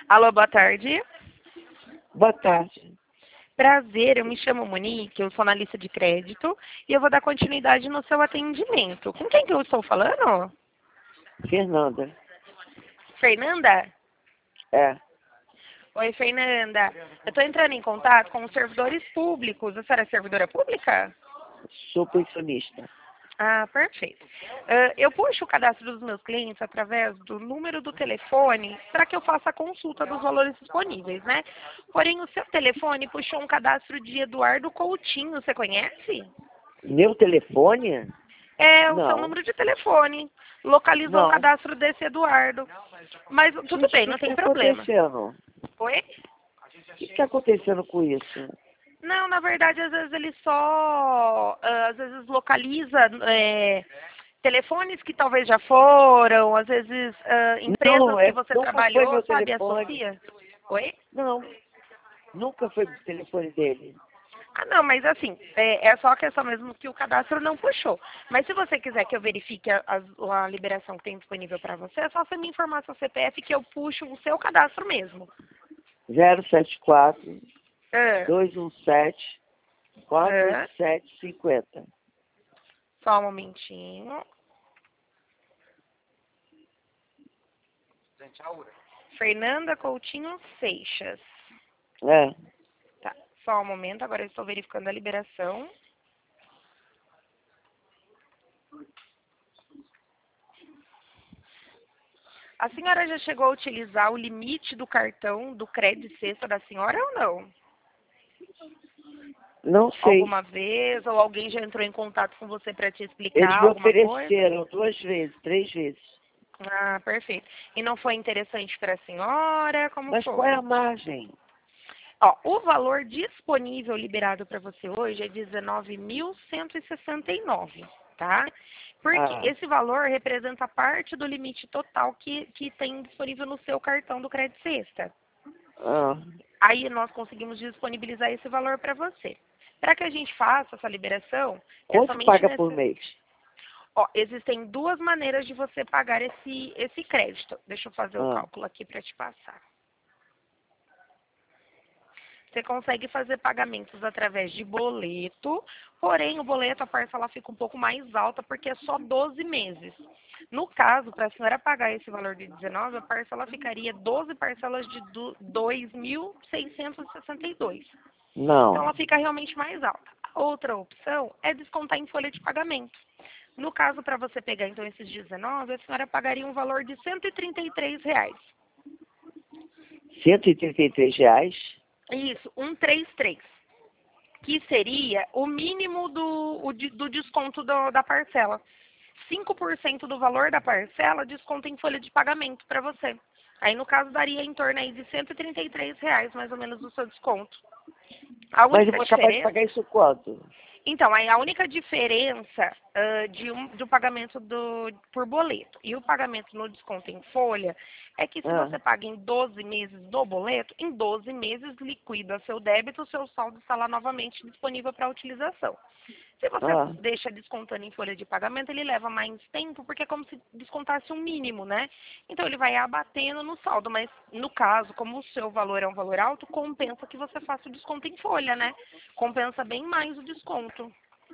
Alô, boa tarde. Boa tarde. Prazer, eu me chamo Monique, eu sou analista de crédito e eu vou dar continuidade no seu atendimento. Com quem que eu estou falando? Fernanda. Fernanda? É, Oi, Fernanda. Eu estou entrando em contato com os servidores públicos. A senhora é servidora pública? sou pensionista. Ah, perfeito. Eu puxo o cadastro dos meus clientes através do número do telefone para que eu faça a consulta dos valores disponíveis, né? Porém, o seu telefone puxou um cadastro de Eduardo Coutinho, você conhece? Meu telefone? É o seu Não, número de telefone. Localizou o não. cadastro desse Eduardo. Mas tudo Gente, o bem, que não está tem problema. acontecendo? Oi? O que está acontecendo com isso? Não, na verdade, às vezes ele só, às vezes localiza telefones que talvez já foram, às vezes Não, empresas que você nunca foi trabalhou, meu sabe, telefone. associa. Oi? Não, nunca foi o telefone dele. Ah, não, mas assim, é só a questão mesmo que o cadastro não puxou. Mas se você quiser que eu verifique a liberação que tem disponível para você, é só você me informar seu CPF que eu puxo o seu cadastro mesmo. 074 Ah, 217 ah, 48750. só um momentinho. Fernanda Coutinho Seixas. É, Tá, só um momento, agora eu estou verificando a liberação. A senhora já chegou a utilizar o limite do cartão do crédito sexta da senhora ou não? não sei. Alguma vez? Ou alguém já entrou em contato com você para te Eles explicar me alguma coisa? ofereceram 2 vezes, 3 vezes. Ah, perfeito. E não foi interessante para a senhora? Como Mas qual é foi? a margem? Ó, o valor disponível liberado para você hoje é 19.169, tá? Porque Ah, esse valor representa parte do limite total que tem disponível no seu cartão do Crédito Sexta. ah. Aí nós conseguimos disponibilizar esse valor para você. Para que a gente faça essa liberação, é Quanto somente paga por nesse. mês? Ó, existem duas maneiras de você pagar esse crédito. Deixa eu fazer o Ah, cálculo aqui para te passar. Você consegue fazer pagamentos através de boleto, porém o boleto, a parcela fica um pouco mais alta porque é só 12 meses. No caso, para a senhora pagar esse valor de 19, a parcela ficaria 12 parcelas de 2.662. Então não. ela fica realmente mais alta. A outra opção é descontar em folha de pagamento. No caso, para você pegar então esses 19, a senhora pagaria um valor de R$ 133. R$ 133? Isso, 133. Que seria o mínimo do desconto da parcela. 5% do valor da parcela desconta em folha de pagamento para você. Aí, no caso, daria em torno aí de R$ 133, mais ou menos, o seu desconto. A Mas eu única vou acabar de diferença. pagar isso quanto? Então, aí a única diferença do pagamento por boleto e o pagamento no desconto em folha é que se Ah, você paga em 12 meses do boleto, em 12 meses liquida seu débito, o seu saldo está lá novamente disponível para utilização. Se você ah. deixa descontando em folha de pagamento, ele leva mais tempo, porque é como se descontasse um mínimo, né? Então ele vai abatendo no saldo, mas no caso, como o seu valor é um valor alto, compensa que você faça o desconto em folha, né? Compensa bem mais o desconto.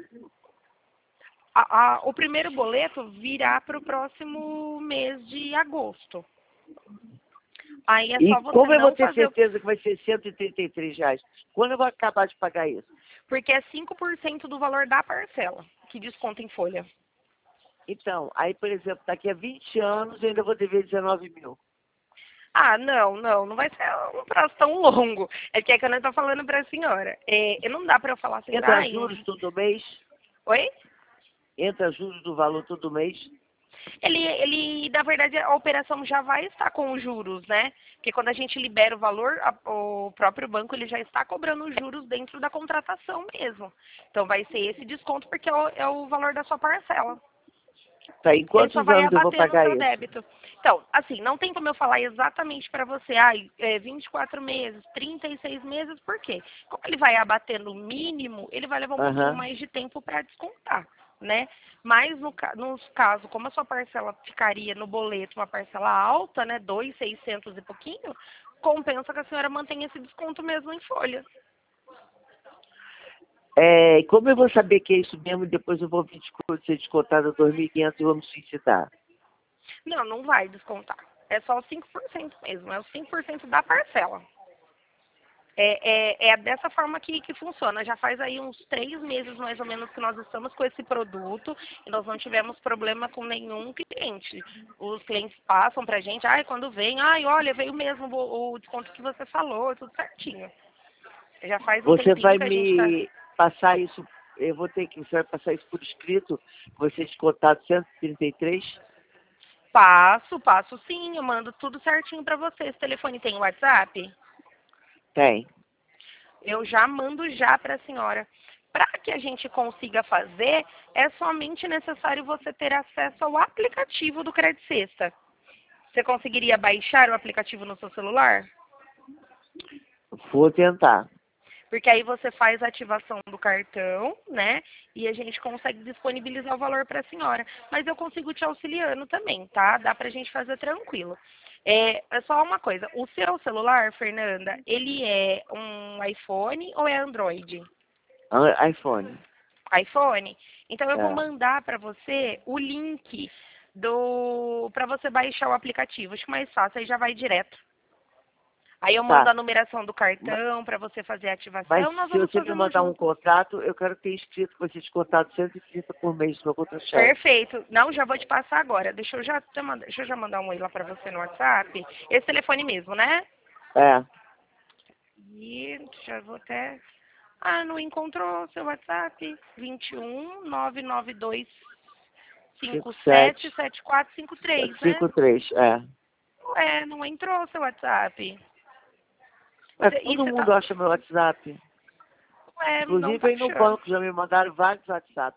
O primeiro boleto virá para o próximo mês de agosto. Aí é E só você como eu vou não ter fazer, certeza que vai ser R$ 133? Quando eu vou acabar de pagar isso? porque é 5% do valor da parcela que desconta em folha. Então, aí, por exemplo, daqui a 20 anos eu ainda vou dever 19 mil. Ah, não vai ser um prazo tão longo. É que eu não estou falando para a senhora. Não dá para eu falar assim, Entra juros todo mês? oi? Entra juros do valor todo mês? Na verdade, a operação já vai estar com os juros, né? Porque quando a gente libera o valor, o próprio banco ele já está cobrando os juros dentro da contratação mesmo. Então vai ser esse desconto porque é o valor da sua parcela. Tá, em Ele só quantos vai anos eu vou abater no pagar seu isso? débito. Então, assim, não tem como eu falar exatamente para você, 24 meses, 36 meses, por quê? Como ele vai abater no mínimo, ele vai levar um pouquinho Aham. mais de tempo para descontar, né? Mas no caso, como a sua parcela ficaria no boleto uma parcela alta, né, 2.600 e pouquinho, compensa que a senhora mantenha esse desconto mesmo em folha. É, e como eu vou saber que é isso mesmo, depois eu vou ser descontado 2.500 e vou me suicidar? Não, não vai descontar. É só os 5% mesmo, é os 5% da parcela. É dessa forma que funciona. Já faz aí uns 3 meses mais ou menos que nós estamos com esse produto e nós não tivemos problema com nenhum cliente. Os clientes passam pra gente, quando vem, olha, veio mesmo o desconto que você falou, tudo certinho. Já faz um Você tempinho vai que a gente tá. me passar isso, você vai passar isso por escrito, você descontado 133? Passo sim, eu mando tudo certinho pra você. Esse telefone tem WhatsApp? Tem. Eu já mando já para a senhora. Para que a gente consiga fazer, é somente necessário você ter acesso ao aplicativo do Credit Sexta. Você conseguiria baixar o aplicativo no seu celular? Vou tentar. Porque aí você faz a ativação do cartão, né? E a gente consegue disponibilizar o valor para a senhora. Mas eu consigo te auxiliando também, tá? Dá para a gente fazer tranquilo. É só uma coisa. O seu celular, Fernanda, ele é um iPhone ou é Android? iPhone. iPhone? Então eu vou É. mandar para você o link para você baixar o aplicativo. Acho que mais fácil, aí já vai direto. Aí eu mando Tá. a numeração do Ma- cartão para você fazer a Mas ativação, nós se vamos você me fazendo mandar um junto. contrato, eu quero ter escrito que você descontado 130 por mês no meu contra-cheque. Perfeito. Não, já vou te passar agora. Deixa eu já mandar um oi lá para você no WhatsApp. Esse telefone mesmo, né? É. E já vou até. Não encontrou seu WhatsApp? 21 992 57 577453, né? 53, é. Não entrou seu WhatsApp. Mas E todo você mundo tá. acha meu WhatsApp. Não Inclusive tá aí no achando. banco já me mandaram vários WhatsApp.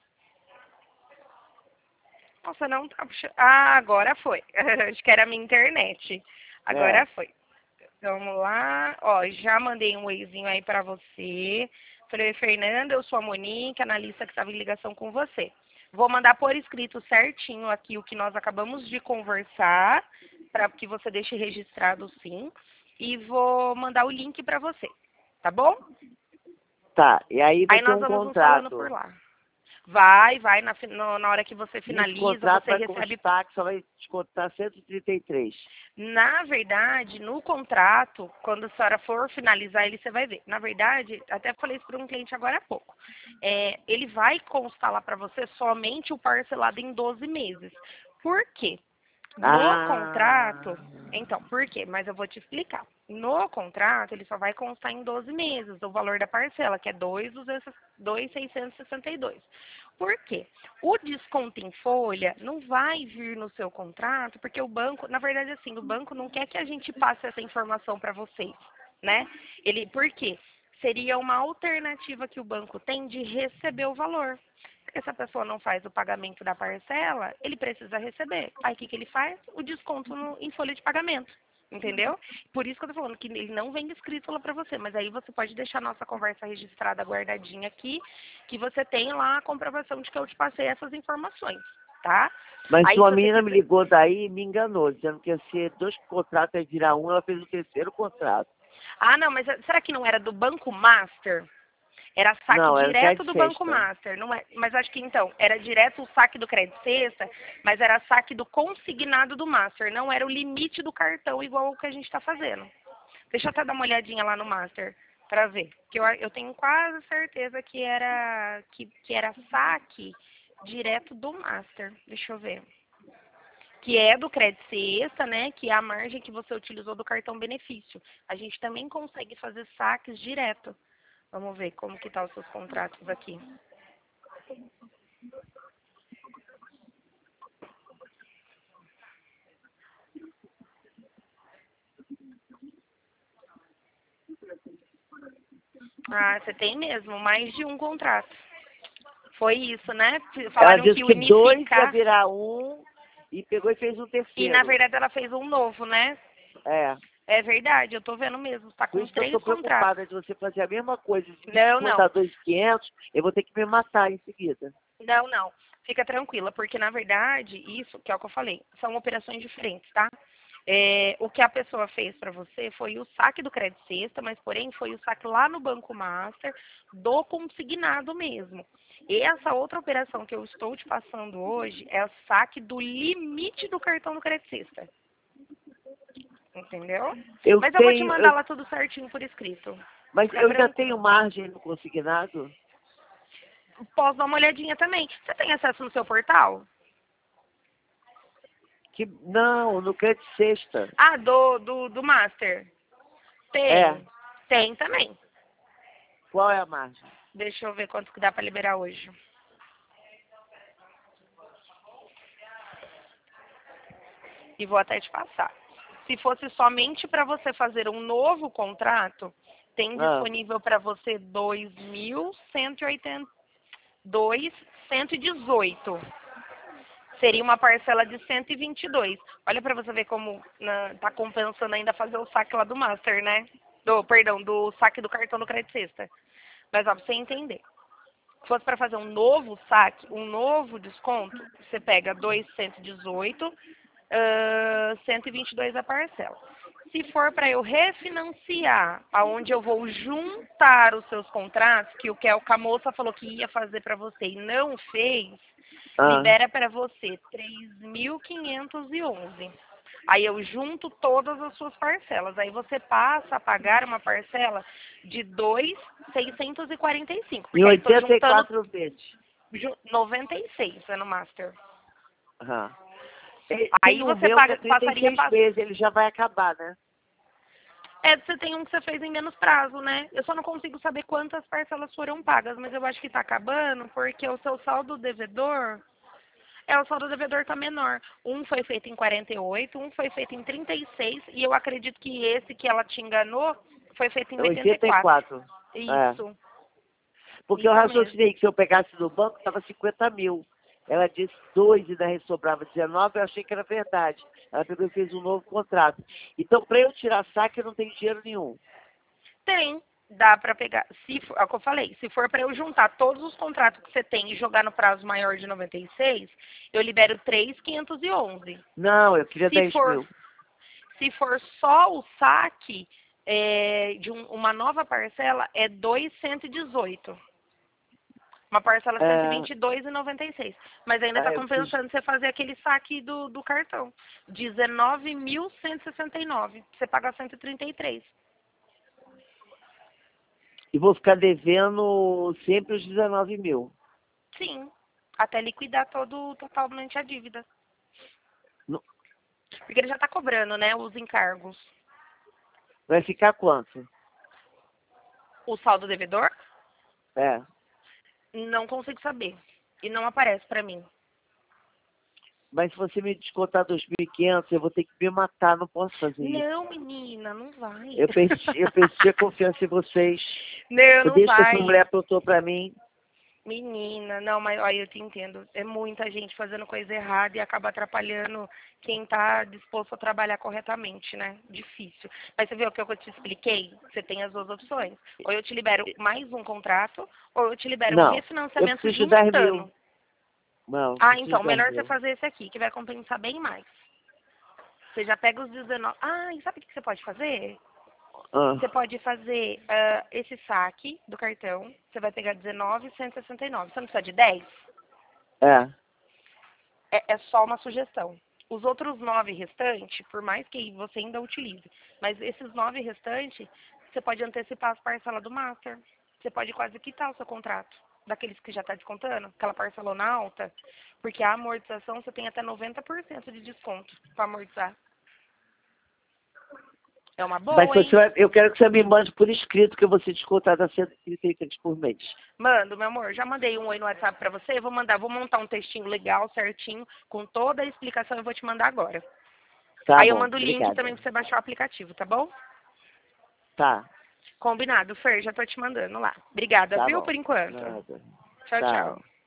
Nossa, não tá puxando. Agora foi. Acho que era a minha internet. É. Agora foi. Vamos lá. Ó, já mandei um oizinho aí pra você. Falei, Fernanda, eu sou a Monique, analista que estava em ligação com você. Vou mandar por escrito certinho aqui o que nós acabamos de conversar, para que você deixe registrado sim. E vou mandar o link para você, tá bom? Tá. E aí vai Aí ter nós um vamos nos falando por contrato. lá. Vai, na hora que você Nesse finaliza, contrato você vai recebe. constar que só vai descontar 133. Na verdade, no contrato, quando a senhora for finalizar ele, você vai ver. Na verdade, até falei isso para um cliente agora há pouco. Ele vai constar lá para você somente o parcelado em 12 meses. Por quê? No Ah. contrato, então, por quê? Mas eu vou te explicar. No contrato, ele só vai constar em 12 meses o valor da parcela, que é 2.662. Por quê? O desconto em folha não vai vir no seu contrato, porque o banco, na verdade, assim, o banco não quer que a gente passe essa informação para vocês, né? Por quê? Seria uma alternativa que o banco tem de receber o valor. Porque se a pessoa não faz o pagamento da parcela, ele precisa receber. Aí o que ele faz? O desconto em folha de pagamento. Entendeu? Por isso que eu tô falando que ele não vem escrito lá para você, mas aí você pode deixar a nossa conversa registrada, guardadinha aqui, que você tem lá a comprovação de que eu te passei essas informações, tá? Mas Aí uma se você menina me quiser. ligou daí e me enganou, dizendo que ia ser 2 contratos, ia virar um, ela fez o terceiro contrato. Não, mas será que não era do Banco Master? Era saque Não, era direto crédito do Banco sexta. Master, não é? Mas acho que então, era direto o saque do Crédito Sexta, mas era saque do consignado do Master, não era o limite do cartão igual o que a gente está fazendo. Deixa eu até dar uma olhadinha lá no Master para ver, que eu tenho quase certeza que era saque direto do Master. Deixa eu ver. Que é do Crédito Sexta, né? Que é a margem que você utilizou do cartão benefício. A gente também consegue fazer saques direto. Vamos ver como que tá os seus contratos aqui. Você tem mesmo, mais de um contrato. Foi isso, né? Ela Falaram disse que que 2 ia unificar. virar um e pegou e fez um E na terceiro. verdade ela fez um novo, né? É. É verdade, eu tô vendo mesmo. Tá Por com isso que eu estou 3 contratos. preocupada de você fazer a mesma coisa. Se me Não, não. descontar 2.500, eu vou ter que me matar em seguida. Não, não. Fica tranquila, porque na verdade, isso, que é o que eu falei, são operações diferentes, tá? O que a pessoa fez para você foi o saque do Credit Sexta, mas porém foi o saque lá no Banco Master do consignado mesmo. E essa outra operação que eu estou te passando hoje é o saque do limite do cartão do Credit Sexta. Entendeu? Mas eu vou te mandar lá tudo certinho por escrito. Mas eu ainda tenho margem no consignado? Posso dar uma olhadinha também. Você tem acesso no seu portal? Não, no Credit Sexta. Ah, do Master. Tem. Tem também. Qual é a margem? Deixa eu ver quanto que dá para liberar hoje. E vou até te passar. Se fosse somente para você fazer um novo contrato, tem disponível para você 2.118. Seria uma parcela de 122. Olha para você ver como tá compensando ainda fazer o saque lá do Master, né? Do saque do cartão do Credit Sexta. Mas ó, pra você entender. Se fosse para fazer um novo saque, um novo desconto, você pega 2.118, 122 a parcela. Se for para eu refinanciar, aonde eu vou juntar os seus contratos, que o que a moça falou que ia fazer para você e não fez, libera para você 3.511. Aí eu junto todas as suas parcelas. Aí você passa a pagar uma parcela de 2.645. Em 84 vezes. 96 é no Master. Aí você passaria meses, ele já vai acabar, né? Você tem um que você fez em menos prazo, né? Eu só não consigo saber quantas parcelas foram pagas, mas eu acho que está acabando porque o seu saldo devedor... o saldo devedor está menor. Um foi feito em 48, um foi feito em 36, e eu acredito que esse que ela te enganou foi feito em 84. Isso. Porque eu raciocinei que se eu pegasse do banco, estava 50 mil. Ela disse 2 e daí sobrava 19, eu achei que era verdade. Ela pegou e fez um novo contrato. Então, para eu tirar saque, eu não tenho dinheiro nenhum. Tem. Dá para pegar. É o que eu falei. Se for para eu juntar todos os contratos que você tem e jogar no prazo maior de 96, eu libero 3.511. Não, eu queria 10 mil. Se for só o saque de uma nova parcela, é 2.118. Uma parcela 122,96. Mas ainda está compensando você fazer aquele saque do cartão. 19.169. Você paga 133. E vou ficar devendo sempre os 19 mil. Sim. Até liquidar totalmente a dívida. Não. Porque ele já está cobrando, né? Os encargos. Vai ficar quanto? O saldo devedor? É. Não consigo saber. E não aparece para mim. Mas se você me descontar 2.500, eu vou ter que me matar, não posso fazer isso. Não, menina, não vai. Eu perdi a confiança em vocês. Não Desde vai. que essa mulher apontou para mim. Menina, não, mas olha, eu te entendo. É muita gente fazendo coisa errada e acaba atrapalhando quem está disposto a trabalhar corretamente, né? Difícil. Mas você viu o que eu te expliquei? Você tem as duas opções. Ou eu te libero mais um contrato, ou eu te libero um refinanciamento eu preciso juntando. 10 mil. Não, Então, melhor você fazer esse aqui, que vai compensar bem mais. Você já pega os 19... e sabe o que você pode fazer? Você pode fazer esse saque do cartão. Você vai pegar 19.169. Você não precisa de 10? É só uma sugestão. Os outros 9 restantes, por mais que você ainda utilize, mas esses 9 restantes, você pode antecipar as parcelas do Master. Você pode quase quitar o seu contrato, daqueles que já está descontando, aquela parcelona alta, porque a amortização você tem até 90% de desconto para amortizar. É uma boa, mas eu quero que você me mande por escrito que eu vou ser descontada a 133 por mês. Mando, meu amor. Já mandei um oi no WhatsApp pra você. Vou montar um textinho legal, certinho, com toda a explicação. Eu vou te mandar agora. Tá Aí bom, eu mando o link obrigada. também pra você baixar o aplicativo, tá bom? Tá. Combinado, Fer. Já tô te mandando lá. Obrigada, Tá viu, bom. por enquanto. Nada. Tchau, tchau.